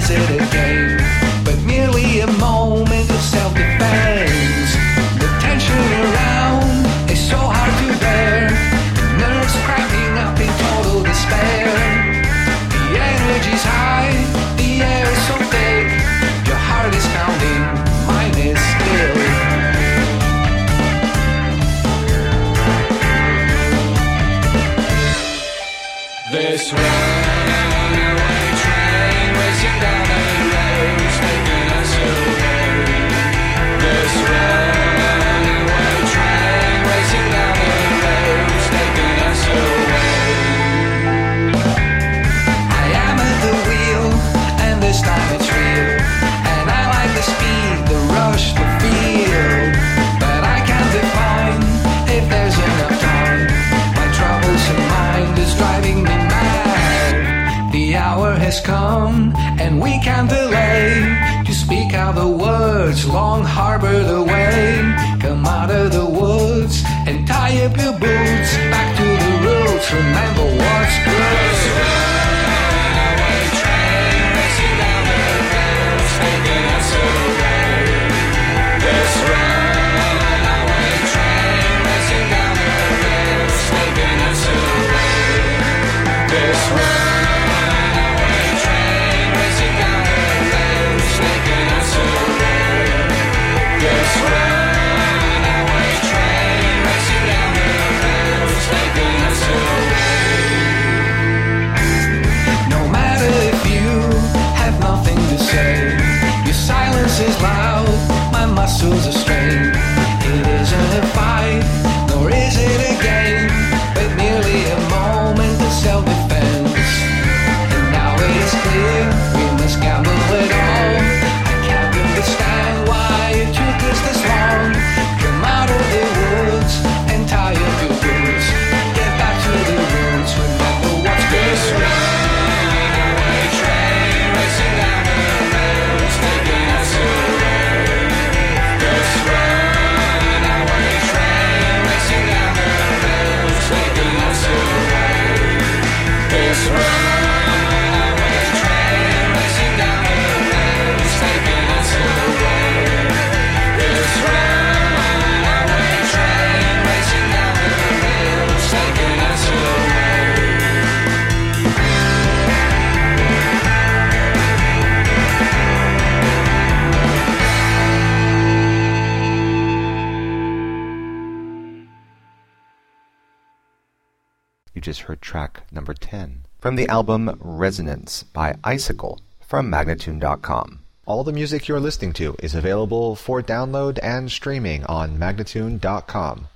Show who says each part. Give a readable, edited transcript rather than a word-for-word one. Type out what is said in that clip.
Speaker 1: is it a game, but merely a moment of self-defense? The tension around is so hard to bear, nerves cramping up in total despair. The energy's high, the air is so thick, your heart is pounding, mine is still. This runaway train racing down the road, taking us away. This runaway train racing down the road, taking us away. I am at the wheel, and this time it's real, and I like the speed, the rush, the feel, but I can't define if there's enough time. My troublesome mind is driving me mad. The hour has come, and we can't delay to speak out the words long harbored away. Come out of the woods and tie up your boots. Back to the roots, remember what's good. This runaway train racing down the road, taking us away. This runaway train racing down the road, taking us away. This runaway train racing down the road, taking us away. This runaway train racing down the road, taking us away. No matter if you have nothing to say, your silence is loud, my muscles are strained. It isn't a fight, nor is it a game, but merely a moment of self-defense. And now it is clear, we must gamble it all. I can't understand why it took us this long. Come out of the woods and tie up your boots. Get back to the roots, remember what's good. This runaway train racing down the road, taking us away. This runaway train racing down the road, taking us away. This runaway train racing down the road, taking us away. This runaway train racing down the road, taking us away.
Speaker 2: You just heard track number 10 from the album Resonance by Icicle from Magnatune.com. All the music you're listening to is available for download and streaming on Magnatune.com.